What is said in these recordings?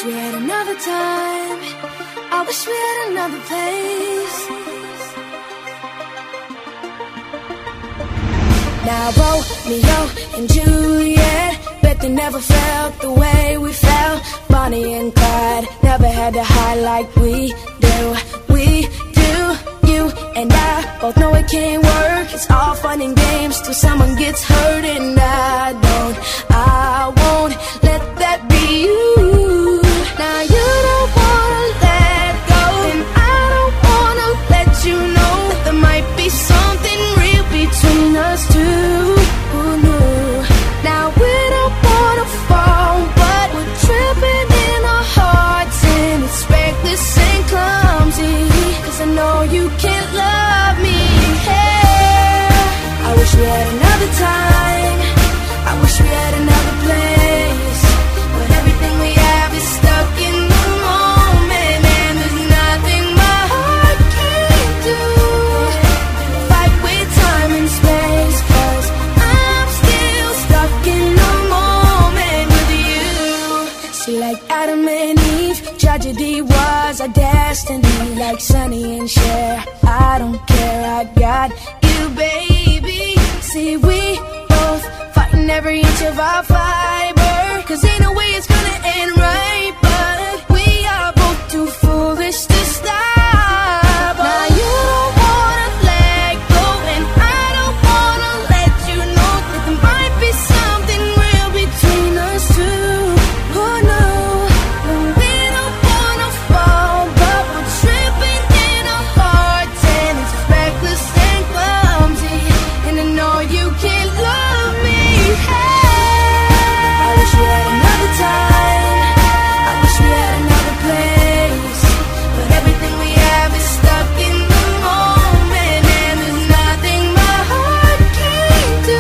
we had another time. I wish we had another place. Now Romeo and Juliet, bet they never felt the way we felt. Bonnie and Clyde never had to hide like we do. We do. You and I both know it can't work. It's all fun and games till someone gets hurt, and I won't let that be you. Now you don't wanna let go, and I don't wanna let you know that there might be something real between us two. Who knew? Now we don't wanna fall, but we're tripping in our hearts, and it's reckless and clumsy. 'Cause I know you can't love me. Hey, I wish we had another time. I wish we had another place, but everything we have is stuck in the moment, and there's nothing my heart can't do. Fight with time and space, 'cause I'm still stuck in the moment with you. See, like Adam and Eve, tragedy was our destiny. Like Sonny and Cher, I don't care, I got you, baby. See, we both fighting every inch of our fiber, 'cause ain't no way it's gonna end right, but we are both too foolish to stop. Now you don't wanna let go, and I don't wanna let you know that there might be something real between us two. Oh no, we don't wanna fall, but we're tripping in our hearts, and it's reckless and clumsy, and I know you can't love me. Hey, I wish we had another time. I wish we had another place, but everything we have is stuck in the moment, and there's nothing my heart can't do.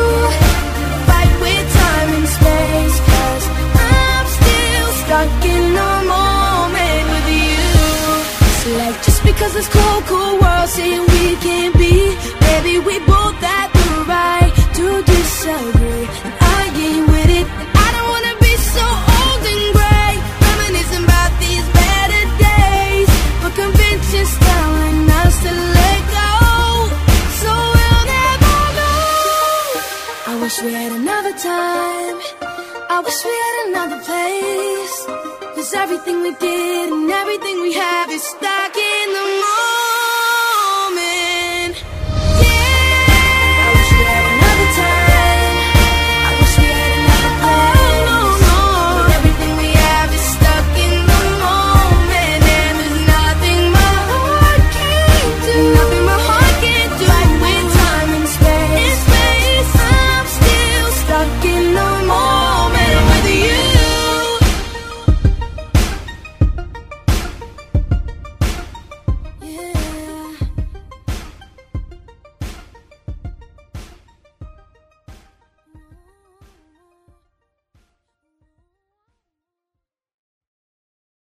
Fight with time and space, 'cause I'm still stuck in the moment with you. So like, just because it's cold, cold world saying we can't be, maybe we both had the right to disagree, and I ain't with it. And I don't wanna be so old and gray, reminiscing about these better days, but convention's telling us to let go, so we'll never know. I wish we had another time. I wish we had another place, 'cause everything we did and everything we have is stuck